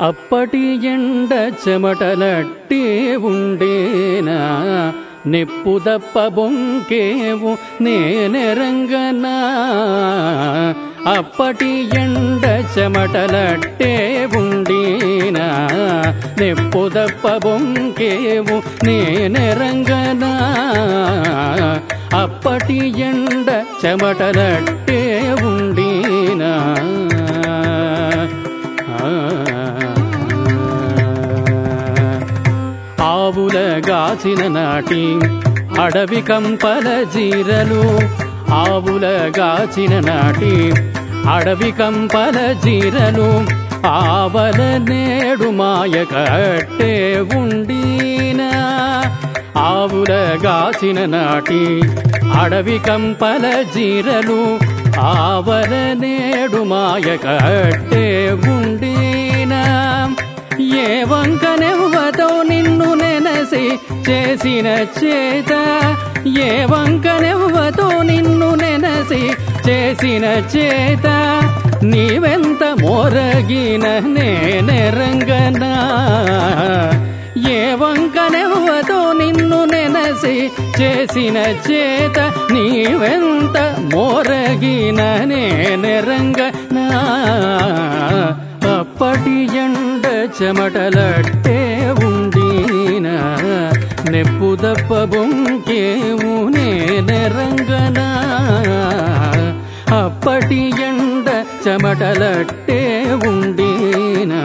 అప్పటి ఎండ చెమటలట్టే ఉండేనా నిప్పు దప్ప బొంకేవు నేనెరంగనా అప్పటి ఎండ చెమటలట్టే ఉండేనా నిప్పు దప్ప బొంకేవు నేనెరంగనా అప్పటి ఎండ చెమటలట్టే ఉండేనా ఆవుల గాచిన నాటి అడవి కంపల జీరలు ఆవుల గాచిన నాటి అడవి కంపల జీరలు ఆవల నేడు మాయ కట్టే ఉండీనా ఆవుల గాచిన నాటి అడవి కంపల జీరలు ఆవల నేడు మాయ కట్టే ఉండీనా ఏ వంకనెవ్వతో నిన్ను నెనసి చేసిన చేత ఏ వంకనెవ్వతో నిన్ను నెనసి చేసిన చేత నీవెంత మోరగిన నేనెరంగనా ఏ వంకనెవ్వతో నిన్ను నెనసి చేసిన చేత నీవెంత మోరగిన నేనెరంగనా అప్పటి ఎండ చెమటలట్టే ఉండీనా నెప్పు దప్ప బొంకేవు నేనెరంగనా అప్పటి ఎండ చెమటలట్టే ఉండీనా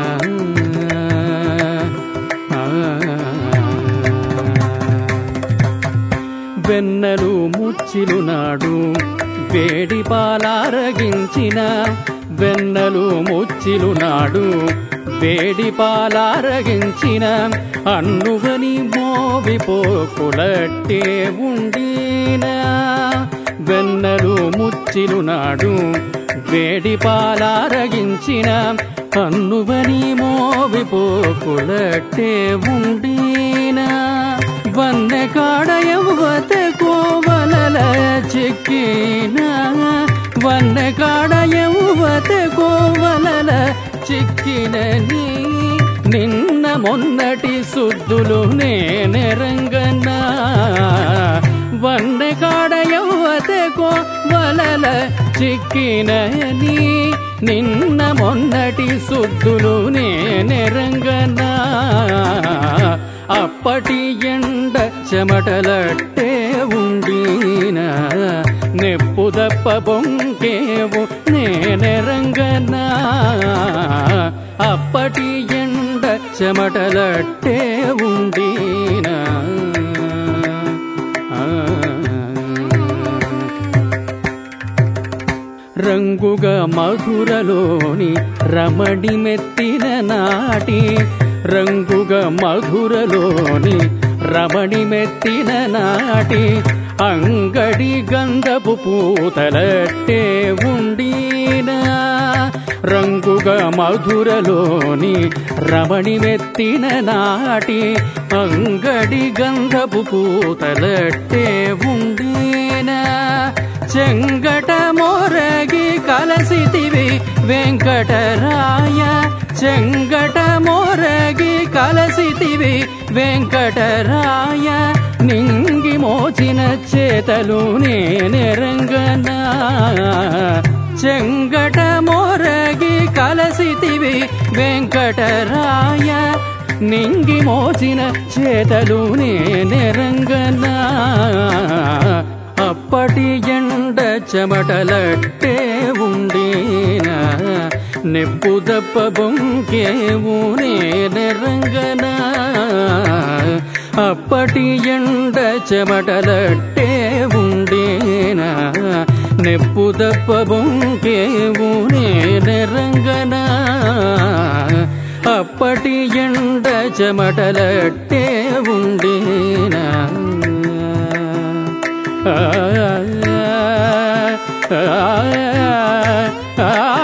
వెన్నెలు ముచ్చిలు నాడు వేడి పాలారగించిన వెన్నెలు ముచ్చిలు నాడు వేడి పాలారగించిన అన్నువని మోవిపోకులట్టే ఉండీనా వెన్నెలు ముచ్చిలు నాడు వేడి పాలారగించిన అన్నువని మోవిపోకులట్టే ఉండీనా వన్నె కాడ యవ్వత కోవలల చిక్కినా వన్నె కాడ యవ్వత కోవలల చిక్కినని నిన్న మొన్నటి సుద్దులు నేనెరంగనా వన్నె కాడ యవ్వత కోవలల చిక్కినని నిన్న మొన్నటి సుద్దులు నేనెరంగనా అప్పటి ఎండ చెమటలట్టే ఉండీనా నెప్పు దప్ప బొంకేవు నేనెరంగనా అప్పటి ఎండ చెమటలట్టే ఉండీనా రంగుగా మధురలోని రమణి మెత్తిన నాటి రంగుగా మధురలోని రమణి మెత్తిన నాటి అంగడి గంధపు పూతలట్టే ఉండీనా రంగుగా మధురలోని రమణి మెత్తిన నాటి అంగడి గంధపు పూతలట్టే ఉండీనా చెంగట మోరగి కలసితివి వెంకటరాయ చెంగట మోరగి కలసితివి వెంకటరాయ నింగి మోచిన చేతలు నేనెరంగనా చెంగట మోరగి కలసితివి వెంకటరాయ నింగి మోచిన చేతలు నేనెరంగనా అప్పటి ఎండ చెమటలట్టే ఉండీనా నెప్పు దప్ప బొంకేవు నేనెరంగనా అప్పటి ఎండ చెమటలట్టే ఉండీనా నెప్పు దప్ప బొంకేవు నేనెరంగనా అప్పటి ఎండ చెమటలట్టే ఉండీనా ఆ